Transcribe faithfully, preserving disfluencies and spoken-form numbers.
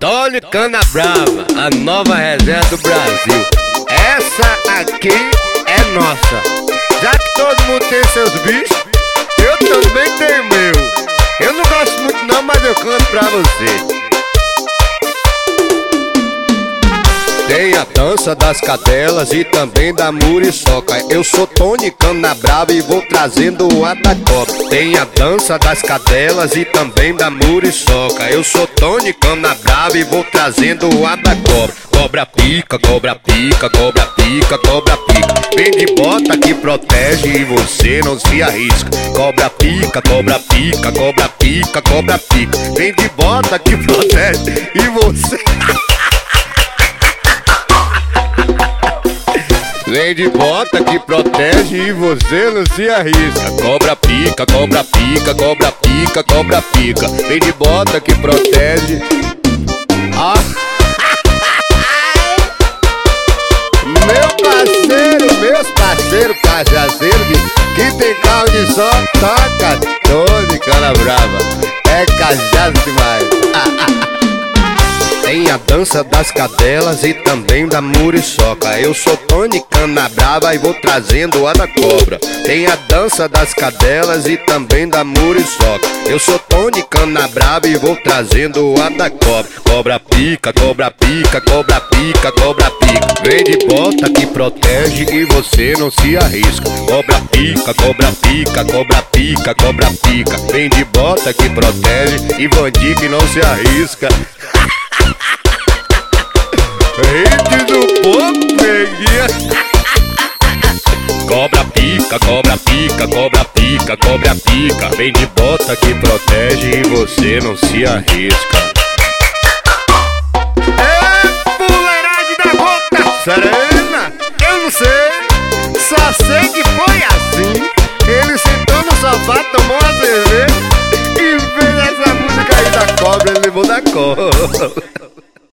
Antônio Canabrava, a nova resenha do Brasil. Essa aqui é nossa. Já que todo mundo tem seus bichos, eu também tenho meu. Eu não gosto muito não, mas eu canto pra você. Tem a dança das cadelas e também da muriçoca. Eu sou Tony Canabrava e vou trazendo o a da cobra. Tem a dança das cadelas e também da muriçoca. Eu sou Tony Canabrava e vou trazendo o a da cobra. Cobra pica, cobra pica, cobra pica, cobra pica. Vem de bota que protege e você não se arrisca. Cobra pica, cobra pica, cobra pica, cobra pica. Vem de bota que protege e você... Vem de bota que protege e você não se arrisca. Cobra pica, cobra pica, cobra pica, cobra pica. Vem de bota que protege. Ah. Meu parceiro, meus parceiros cajazeiros que, que tem carro de som, toca Tony Canabrava. É cajazo demais. Tem a dança das cadelas e também da muriçoca. Eu sou Tony Canabrava e vou trazendo a da cobra. Tem a dança das cadelas e também da muriçoca. Eu sou Tony Canabrava e vou trazendo a da cobra. Cobra pica, cobra pica, cobra pica, cobra pica. Vem de bota que protege e você não se arrisca. Cobra pica, cobra pica, cobra pica, cobra pica. Vem de bota que protege e bandido que não se arrisca. Rede do povo, peguinha. Cobra pica, cobra pica, cobra pica, cobra pica. Vem de bota que protege e você não se arrisca. É fuleiragem da gota serena. Eu não sei, só sei que foi assim. Ele sentou no sofá, tomou uma cerveja e fez essa música aí da cobra, ele levou da cobra.